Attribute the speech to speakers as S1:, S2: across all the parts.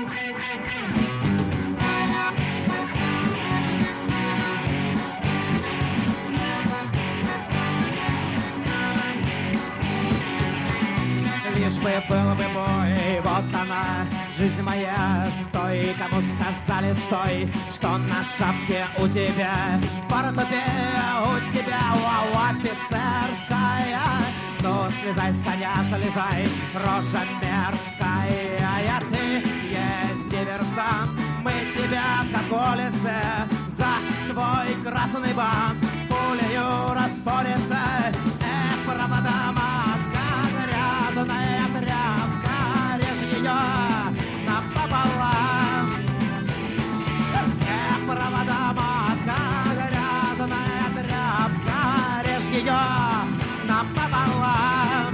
S1: Лишь бы был бы бой, вот она, жизнь моя. Стой, кому сказали стой, что на шапке у тебя, портупе у тебя, вау, офицерская. Ну, слезай с коня, слезай, рожа мерзкая. Ты есть диверсант, мы тебя, как улице, за твой красный бант пулею распорится. Провода матка, грязная тряпка, режь ее напополам. Провода матка, грязная тряпка, режь ее напополам.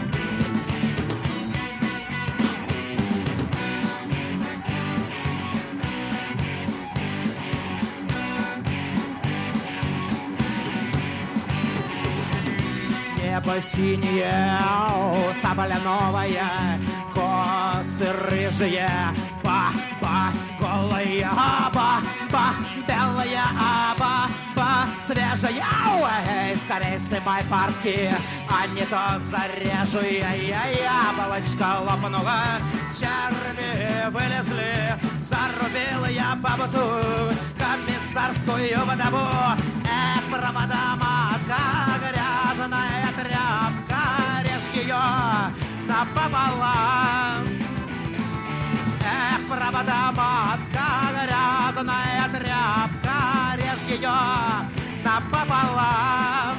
S1: Небо синее, соболя новая, косы рыжие, ба-ба, голая, ба-ба, белая, ба-ба, свежая. Эй, скорей сымай портки, а не то зарежу я. Яблочко лопнула, черви вылезли, зарубил я бабу ту, комиссарскую водову. Провода матка, грязная тряпка, режь ее напополам. Провода матка, грязная тряпка, режь ее напополам.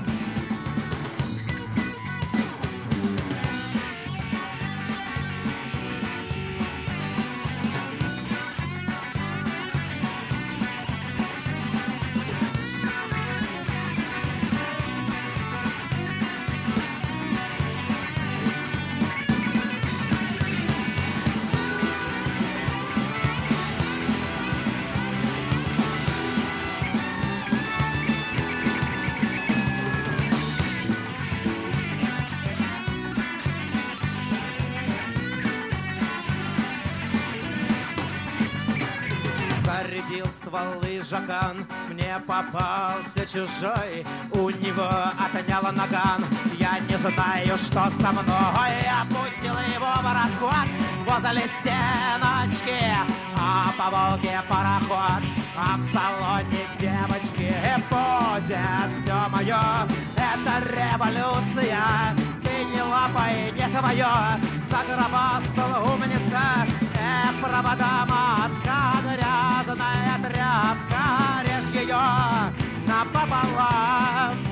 S1: Зарядил в стволы жакан, мне попался чужой, у него отняла наган. Я не знаю, что со мной. Опустил его в расход возле стеночки, а по Волге пароход, а в салоне девочки. Будет все мое, это революция. Ты не лапай, не твое, загробастал умница. Провода матка, грязная тряпка, режь ее напополам.